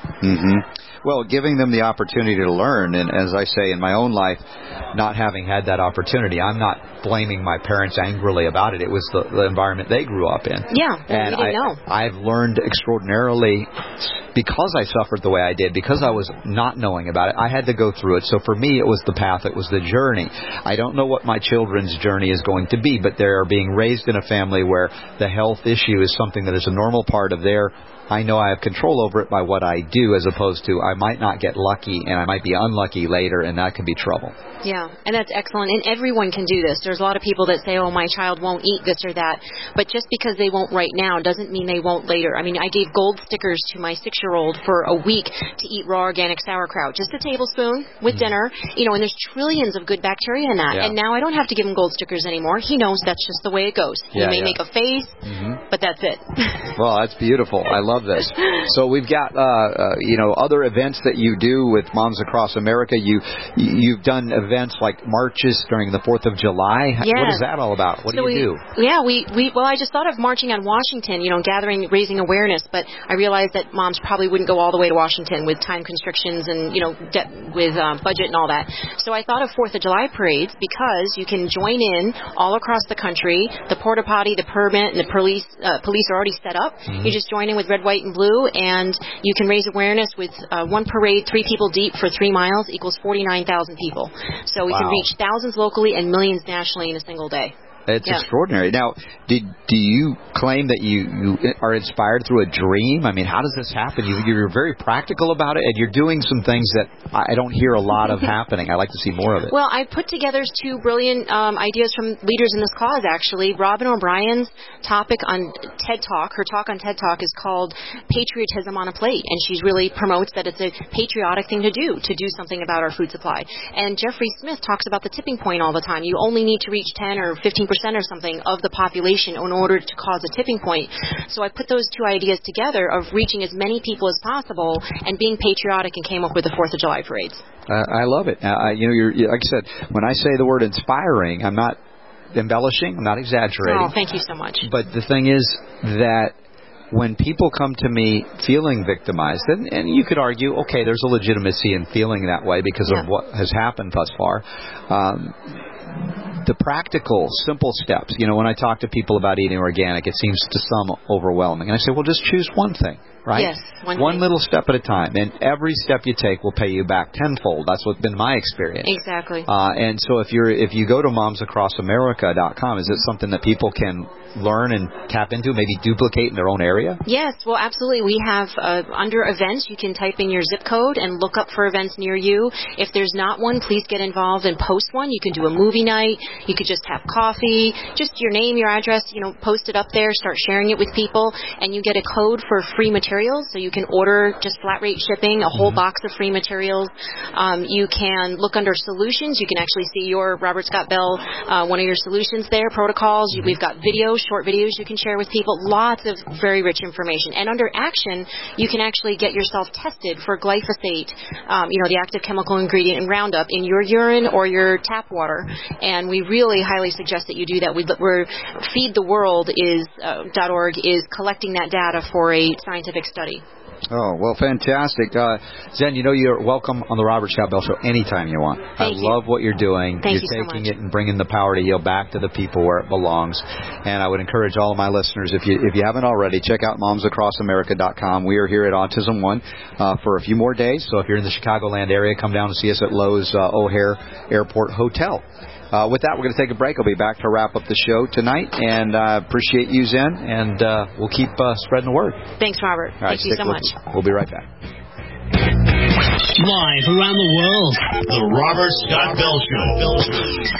Well, giving them the opportunity to learn, and as I say, in my own life, not having had that opportunity, I'm not blaming my parents angrily about it. It was the environment they grew up in. Yeah, and you didn't know. I've learned extraordinarily because I suffered the way I did, because I was not knowing about it. I had to go through it. So for me, it was the path. It was the journey. I don't know what my children's journey is going to be, but they're being raised in a family where the health issue is something that is a normal part of their. I know I have control over it by what I do, as opposed to I might not get lucky and I might be unlucky later, and that could be trouble. Yeah, and that's excellent. And everyone can do this. There's a lot of people that say, oh, my child won't eat this or that. But just because they won't right now doesn't mean they won't later. I mean, I gave gold stickers to my 6-year-old for a week to eat raw organic sauerkraut. Just a tablespoon with dinner. And there's trillions of good bacteria in that. Yeah. And now I don't have to give him gold stickers anymore. He knows that's just the way it goes. He may make a face, but that's it. Well, that's beautiful. I love this. So we've got, other events that you do with Moms Across America. You've done events like marches during the 4th of July. Yeah. What is that all about? What do you do? Yeah, well, I just thought of marching on Washington, raising awareness, but I realized that moms probably wouldn't go all the way to Washington with time constrictions and, with budget and all that. So I thought of 4th of July parades because you can join in all across the country. The porta potty, the permit, and the police are already set up. You just join in with red, white, and blue, and you can raise awareness with one parade, 3 people deep for 3 miles equals 49,000 people. So we can reach thousands locally and millions nationally in a single day. It's extraordinary. Now, do you claim that you are inspired through a dream? I mean, how does this happen? You're very practical about it, and you're doing some things that I don't hear a lot of happening. I'd like to see more of it. Well, I put together 2 brilliant ideas from leaders in this cause, actually. Robin O'Brien's topic on TED Talk, her talk on TED Talk is called Patriotism on a Plate, and she really promotes that it's a patriotic thing to do something about our food supply. And Jeffrey Smith talks about the tipping point all the time. You only need to reach 10 or 15% or something of the population in order to cause a tipping point. So I put those 2 ideas together of reaching as many people as possible and being patriotic, and came up with the 4th of July parades. I love it. You're, like I said, when I say the word inspiring, I'm not embellishing, I'm not exaggerating. Oh, thank you so much. But the thing is that when people come to me feeling victimized, and you could argue, okay, there's a legitimacy in feeling that way because of what has happened thus far. The practical, simple steps, when I talk to people about eating organic, it seems to some overwhelming. And I say, well, just choose one thing, right? Yes, one little step at a time. And every step you take will pay you back tenfold. That's what's been my experience. Exactly. And so if you go to momsacrossamerica.com, is it something that people can learn and tap into, maybe duplicate in their own area? Yes, well, absolutely. We have under events, you can type in your zip code and look up for events near you. If there's not one, please get involved and post one. You can do a movie night. You could just have coffee, just your name, your address, post it up there, start sharing it with people, and you get a code for free materials, so you can order just flat rate shipping, a whole box of free materials. You can look under solutions. You can actually see your Robert Scott Bell, one of your solutions there, protocols. We've got videos, short videos you can share with people, lots of very rich information. And under action, you can actually get yourself tested for glyphosate, the active chemical ingredient in Roundup, in your urine or your tap water. And we really highly suggest that you do that. We're FeedTheWorld.org is collecting that data for a scientific study. Oh, well, fantastic. Zen, you're welcome on the Robert Scott Bell Show anytime you want. I love what you're doing. Thank you're you taking so much. it and bringing the power to heal back to the people where it belongs. And I would encourage all of my listeners, if you haven't already, check out momsacrossamerica.com. We are here at Autism One for a few more days. So if you're in the Chicagoland area, come down and see us at Lowe's O'Hare Airport Hotel. With that, we're going to take a break. I'll be back to wrap up the show tonight, and appreciate you, Zen, and we'll keep spreading the word. Thanks, Robert. All right, Thank you so much. We'll be right back. Live around the world, the Robert Scott Bell Show.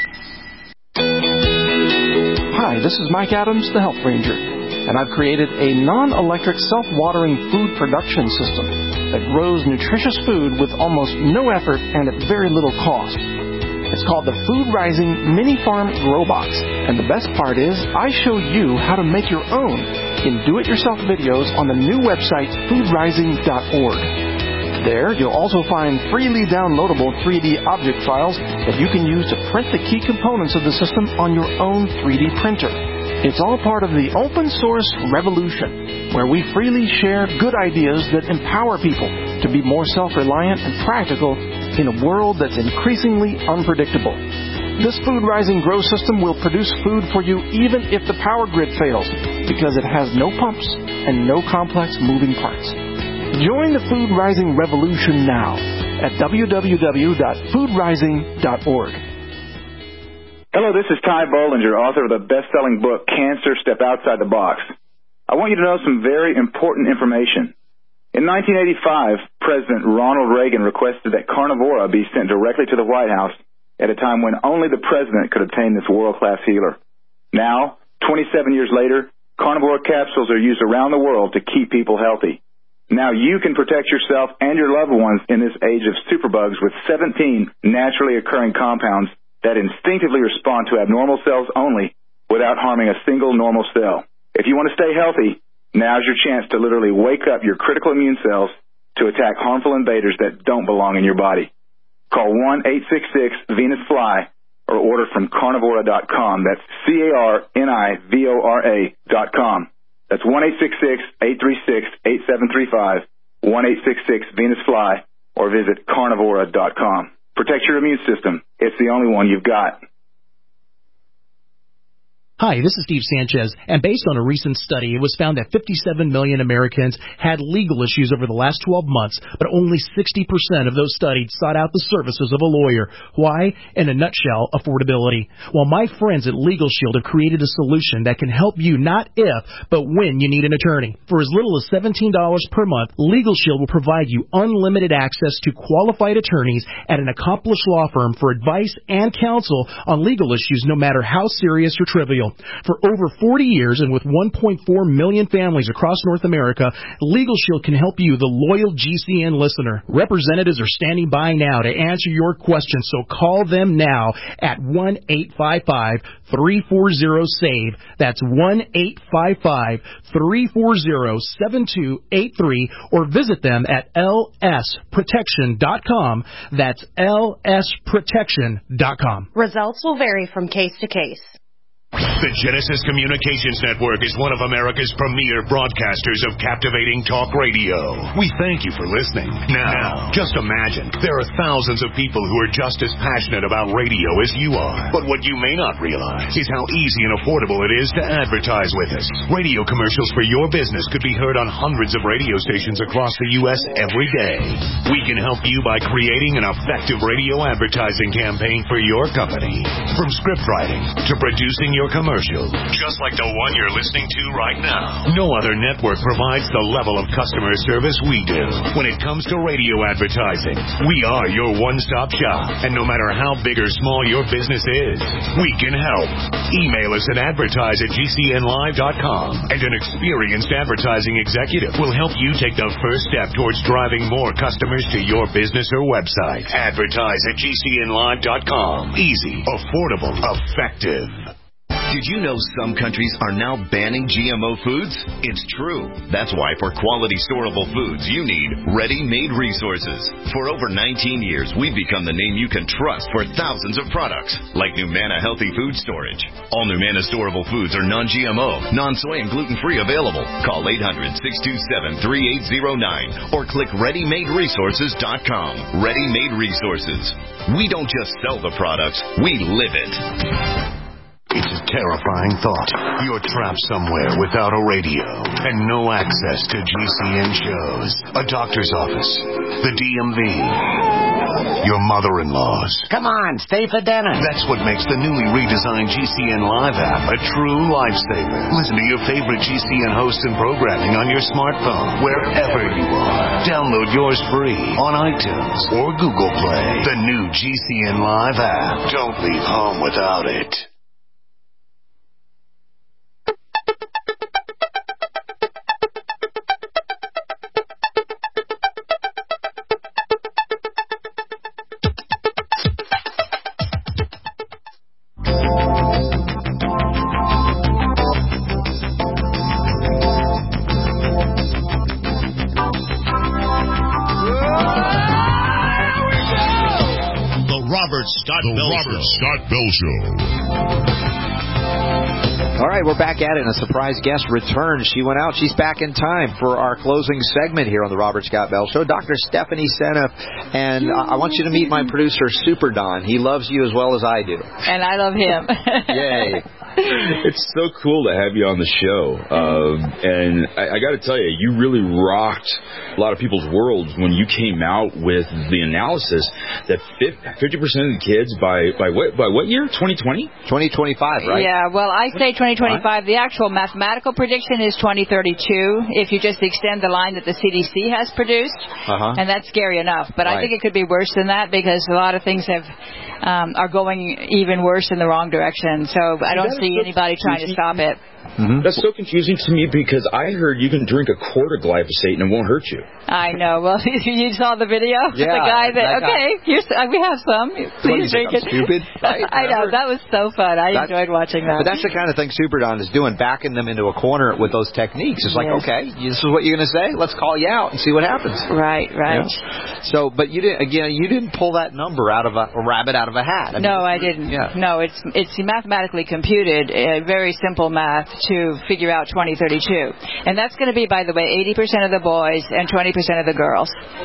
Hi, this is Mike Adams, the Health Ranger, and I've created a non-electric self-watering food production system that grows nutritious food with almost no effort and at very little cost. It's called the Food Rising Mini Farm Grow Box. And the best part is, I show you how to make your own in do-it-yourself videos on the new website, foodrising.org. There, you'll also find freely downloadable 3D object files that you can use to print the key components of the system on your own 3D printer. It's all part of the open source revolution, where we freely share good ideas that empower people to be more self-reliant and practical in a world that's increasingly unpredictable. This Food Rising Grow system will produce food for you even if the power grid fails, because it has no pumps and no complex moving parts. Join the Food Rising revolution now at www.foodrising.org. Hello, this is Ty Bollinger, author of the best-selling book, Cancer, Step Outside the Box. I want you to know some very important information. In 1985, President Ronald Reagan requested that Carnivora be sent directly to the White House at a time when only the president could obtain this world-class healer. Now, 27 years later, Carnivora capsules are used around the world to keep people healthy. Now you can protect yourself and your loved ones in this age of superbugs with 17 naturally occurring compounds that instinctively respond to abnormal cells only without harming a single normal cell. If you want to stay healthy, now's your chance to literally wake up your critical immune cells to attack harmful invaders that don't belong in your body. Call 1-866-VENUS-FLY or order from carnivora.com. That's CARNIVORA.com. That's 1-866-836-8735, 1-866-VENUS-FLY, or visit carnivora.com. Protect your immune system. It's the only one you've got. Hi, this is Steve Sanchez, and based on a recent study, it was found that 57 million Americans had legal issues over the last 12 months, but only 60% of those studied sought out the services of a lawyer. Why? In a nutshell, affordability. Well, my friends at Legal Shield have created a solution that can help you not if, but when you need an attorney. For as little as $17 per month, Legal Shield will provide you unlimited access to qualified attorneys at an accomplished law firm for advice and counsel on legal issues, no matter how serious or trivial. For over 40 years and with 1.4 million families across North America, Legal Shield can help you, the loyal GCN listener. Representatives are standing by now to answer your questions, so call them now at 1-855-340-SAVE. That's 1-855-340-7283, or visit them at lsprotection.com. That's lsprotection.com. Results will vary from case to case. The Genesis Communications Network is one of America's premier broadcasters of captivating talk radio. We thank you for listening. Now, just imagine, there are thousands of people who are just as passionate about radio as you are. But what you may not realize is how easy and affordable it is to advertise with us. Radio commercials for your business could be heard on hundreds of radio stations across the U.S. every day. We can help you by creating an effective radio advertising campaign for your company. From script writing to producing your commercial, just like the one you're listening to right now. No other network provides the level of customer service we do. When it comes to radio advertising, we are your one-stop shop. And no matter how big or small your business is, we can help. Email us at advertise@gcnlive.com, and an experienced advertising executive will help you take the first step towards driving more customers to your business or website. Advertise@gcnlive.com. Easy, affordable, effective. Did you know some countries are now banning GMO foods? It's true. That's why for quality storable foods, you need Ready-Made Resources. For over 19 years, we've become the name you can trust for thousands of products, like Numana Healthy Food Storage. All Numana storable foods are non-GMO, non-soy, and gluten-free available. Call 800-627-3809 or click ReadyMadeResources.com. Ready-Made Resources. We don't just sell the products, we live it. It's a terrifying thought. You're trapped somewhere without a radio and no access to GCN shows, a doctor's office, the DMV, your mother-in-law's. Come on, stay for dinner. That's what makes the newly redesigned GCN Live app a true lifesaver. Listen to your favorite GCN hosts and programming on your smartphone, wherever you are. Download yours free on iTunes or Google Play. The new GCN Live app. Don't leave home without it. Robert Scott Bell Show. All right, we're back at it, and a surprise guest returns. She went out. She's back in time for our closing segment here on the Robert Scott Bell Show. Dr. Stephanie Seneff, and I want you to meet my producer, Super Don. He loves you as well as I do. And I love him. Yay. It's so cool to have you on the show. And I got to tell you, you really rocked a lot of people's worlds when you came out with the analysis that 50% of the kids by what year? 2020? 2025, right? Yeah, well, I say 2025. The actual mathematical prediction is 2032 if you just extend the line that the CDC has produced. And that's scary enough. But I think it could be worse than that because a lot of things are going even worse in the wrong direction. So I don't see anybody trying to stop it. That's so confusing to me because I heard you can drink a quart of glyphosate and it won't hurt you. I know. Well, you saw the video? Yeah. The guy that we have some. Please drink it. Stupid? Right? I know. That was so fun. I enjoyed watching that. But that's the kind of thing Super Don is doing, backing them into a corner with those techniques. It's like, okay, this is what you're going to say? Let's call you out and see what happens. Right. Yeah? So, but you didn't pull that number out of a rabbit out of a hat. No, I didn't. Yeah. No, it's mathematically computed, very simple math to figure out 2032. And that's going to be, by the way, 80% of the boys and 20% of the girls.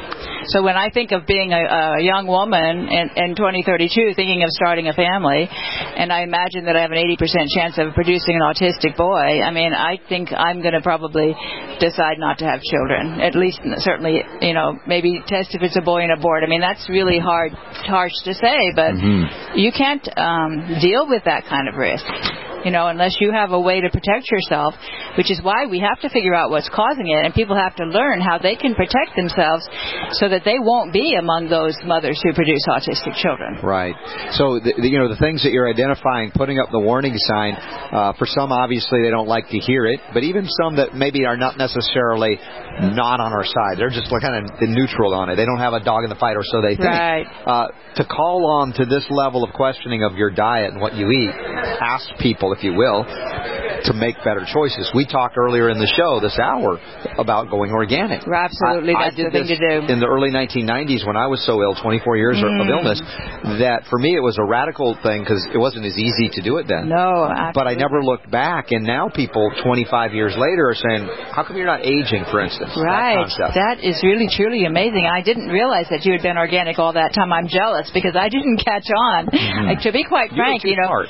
So when I think of being a young woman in 2032 thinking of starting a family, and I imagine that I have an 80% chance of producing an autistic boy, I mean, I think I'm going to probably decide not to have children. At least, certainly, maybe test if it's a boy and abort. I mean, that's really harsh to say, but you can't deal with that kind of risk, unless you have a way to protect yourself, which is why we have to figure out what's causing it, and people have to learn how they can protect themselves so that they won't be among those mothers who produce autistic children. Right. So, the things that you're identifying, putting up the warning sign, for some, obviously, they don't like to hear it, but even some that maybe are not necessarily not on our side. They're just kind of neutral on it. They don't have a dog in the fight, or so they think. Right. To call on to this level of questioning of your diet and what you eat, ask people, if you will, to make better choices. We talked earlier in the show this hour about going organic. Absolutely, that's the thing to do. In the early 1990s when I was so ill, 24 years of illness, that for me it was a radical thing because it wasn't as easy to do it then. No, absolutely. But I never looked back, and now people 25 years later are saying, how come you're not aging, for instance? Right. That is really, truly amazing. I didn't realize that you had been organic all that time. I'm jealous because I didn't catch on. To be quite frank,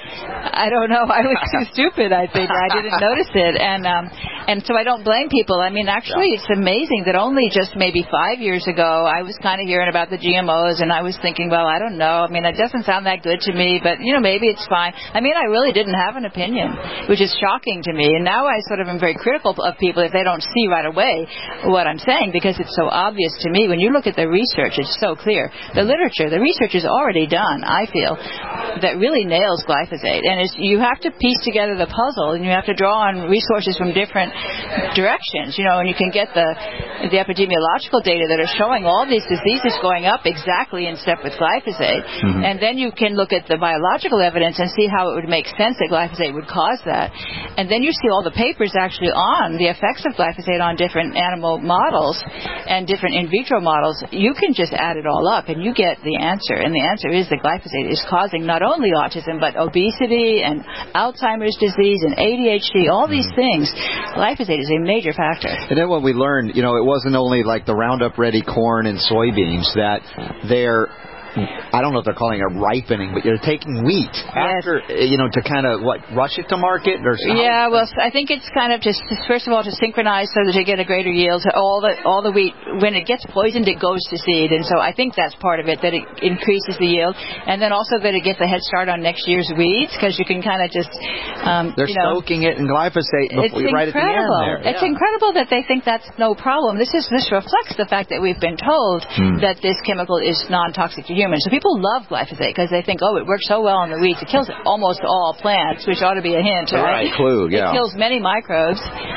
I don't know. I was too stupid, I think. I didn't notice it, and so I don't blame people. I mean, actually, it's amazing that only just maybe 5 years ago, I was kind of hearing about the GMOs, and I was thinking, well, I don't know. I mean, it doesn't sound that good to me, but maybe it's fine. I mean, I really didn't have an opinion, which is shocking to me. And now I sort of am very critical of people if they don't see right away what I'm saying, because it's so obvious to me. When you look at the research, it's so clear. The literature, the research is already done, I feel, that really nails glyphosate, and you have to piece together the puzzle, and you have to draw on resources from different directions, and you can get the epidemiological data that are showing all these diseases going up exactly in step with glyphosate. And then you can look at the biological evidence and see how it would make sense that glyphosate would cause that. And then you see all the papers actually on the effects of glyphosate on different animal models and different in vitro models. You can just add it all up and you get the answer. And the answer is that glyphosate is causing not only autism but obesity and Alzheimer's disease and ADHD, all these things. Glyphosate is a major factor. And then when we learned, it wasn't only like the Roundup Ready corn and soybeans, that they're, I don't know if they're calling it ripening, but you're taking wheat after, to kind of, rush it to market? Or well, I think it's kind of just, first of all, to synchronize so that you get a greater yield. So all the wheat, when it gets poisoned, it goes to seed. And so I think that's part of it, that it increases the yield. And then also that it gets a head start on next year's weeds, because you can kind of just, they're soaking it in glyphosate right at the end there. It's incredible that they think that's no problem. This reflects the fact that we've been told that this chemical is non-toxic to humans. So people love glyphosate because they think, it works so well on the weeds. It kills almost all plants, which ought to be a hint, right? Clue, yeah. It kills many microbes,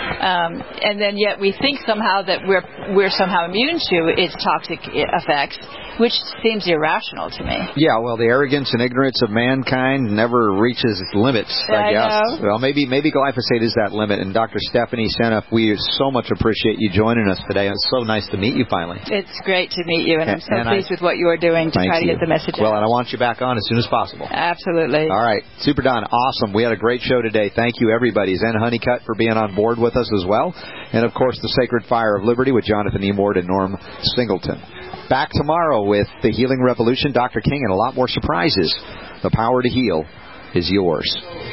and then yet we think somehow that we're somehow immune to its toxic effects, which seems irrational to me. Yeah, well, the arrogance and ignorance of mankind never reaches its limits, I guess. Know. Well, maybe glyphosate is that limit. And Dr. Stephanie Seneff, we so much appreciate you joining us today. It's so nice to meet you finally. It's great to meet you, and I'm so pleased with what you are doing to try to get the message out. Well, and I want you back on as soon as possible. Absolutely. All right. Super Don, awesome. We had a great show today. Thank you, everybody. Zen Honeycutt for being on board with us as well. And, of course, the Sacred Fire of Liberty with Jonathan E. Ward and Norm Singleton. Back tomorrow with the Healing Revolution, Dr. King, and a lot more surprises. The power to heal is yours.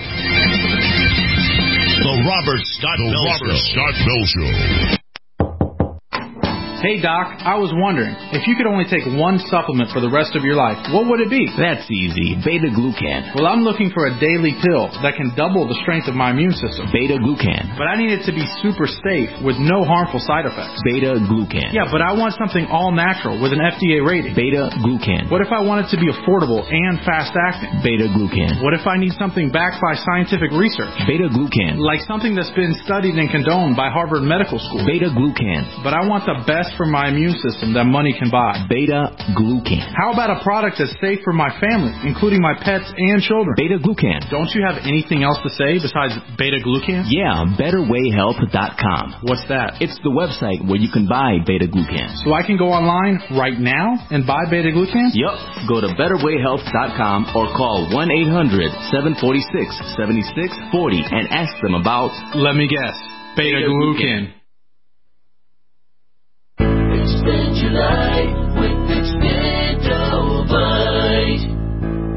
The Robert Scott Bell Show. Hey, Doc, I was wondering, if you could only take one supplement for the rest of your life, what would it be? That's easy. Beta-glucan. Well, I'm looking for a daily pill that can double the strength of my immune system. Beta-glucan. But I need it to be super safe with no harmful side effects. Beta-glucan. Yeah, but I want something all-natural with an FDA rating. Beta-glucan. What if I want it to be affordable and fast-acting? Beta-glucan. What if I need something backed by scientific research? Beta-glucan. Like something that's been studied and condoned by Harvard Medical School. Beta-glucan. But I want the best for my immune system that money can buy. Beta-glucan. How about a product that's safe for my family, including my pets and children? Beta-glucan. Don't you have anything else to say besides beta-glucan? Yeah, BetterWayHealth.com. What's that? It's the website where you can buy beta-glucan. So I can go online right now and buy beta-glucan? Yep. Go to BetterWayHealth.com or call 1-800-746-7640 and ask them about... Let me guess. Beta-glucan. Spend your life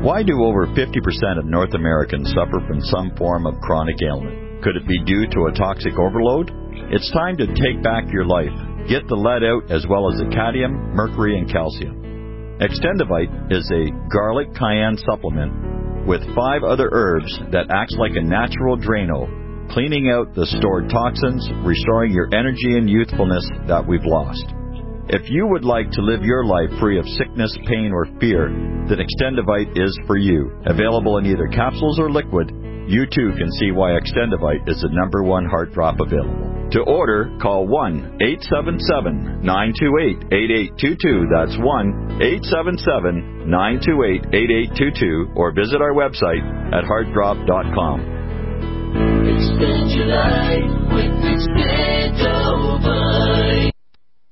Why do over 50% of North Americans suffer from some form of chronic ailment? Could it be due to a toxic overload? It's time to take back your life. Get the lead out as well as the cadmium, mercury, and calcium. Extendivite is a garlic cayenne supplement with 5 other herbs that acts like a natural Drano, cleaning out the stored toxins, restoring your energy and youthfulness that we've lost. If you would like to live your life free of sickness, pain, or fear, then Extendivite is for you. Available in either capsules or liquid, you too can see why Extendivite is the #1 heart drop available. To order, call 1-877-928-8822. That's 1-877-928-8822, or visit our website at heartdrop.com. Extend your life with Extendivite.